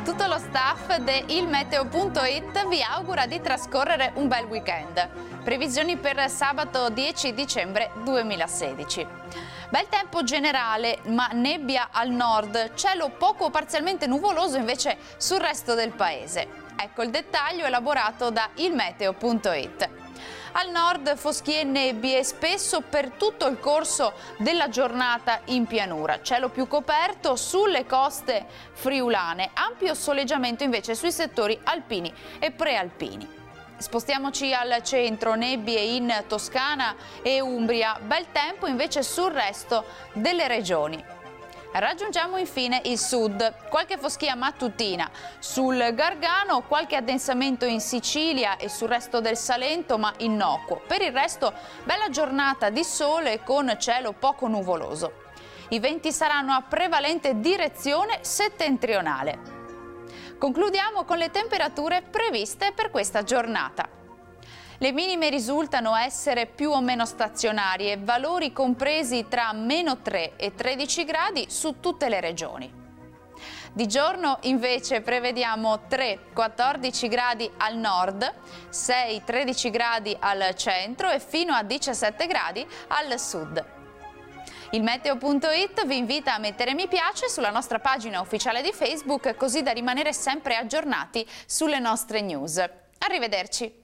Tutto lo staff di ilmeteo.it vi augura di trascorrere un bel weekend. Previsioni per sabato 10 dicembre 2016. Bel tempo generale, ma nebbia al nord, cielo poco o parzialmente nuvoloso invece sul resto del paese. Ecco il dettaglio elaborato da ilmeteo.it. Al nord foschie e nebbie spesso per tutto il corso della giornata in pianura, cielo più coperto sulle coste friulane, ampio soleggiamento invece sui settori alpini e prealpini. Spostiamoci al centro, nebbie in Toscana e Umbria, bel tempo invece sul resto delle regioni. Raggiungiamo infine il sud, qualche foschia mattutina sul Gargano, qualche addensamento in Sicilia e sul resto del Salento, ma innocuo. Per il resto bella giornata di sole con cielo poco nuvoloso. I venti saranno a prevalente direzione settentrionale. Concludiamo con le temperature previste per questa giornata. Le minime risultano essere più o meno stazionarie, valori compresi tra -3 e 13 gradi su tutte le regioni. Di giorno invece prevediamo 3-14 gradi al nord, 6-13 gradi al centro e fino a 17 gradi al sud. Il meteo.it vi invita a mettere mi piace sulla nostra pagina ufficiale di Facebook, così da rimanere sempre aggiornati sulle nostre news. Arrivederci!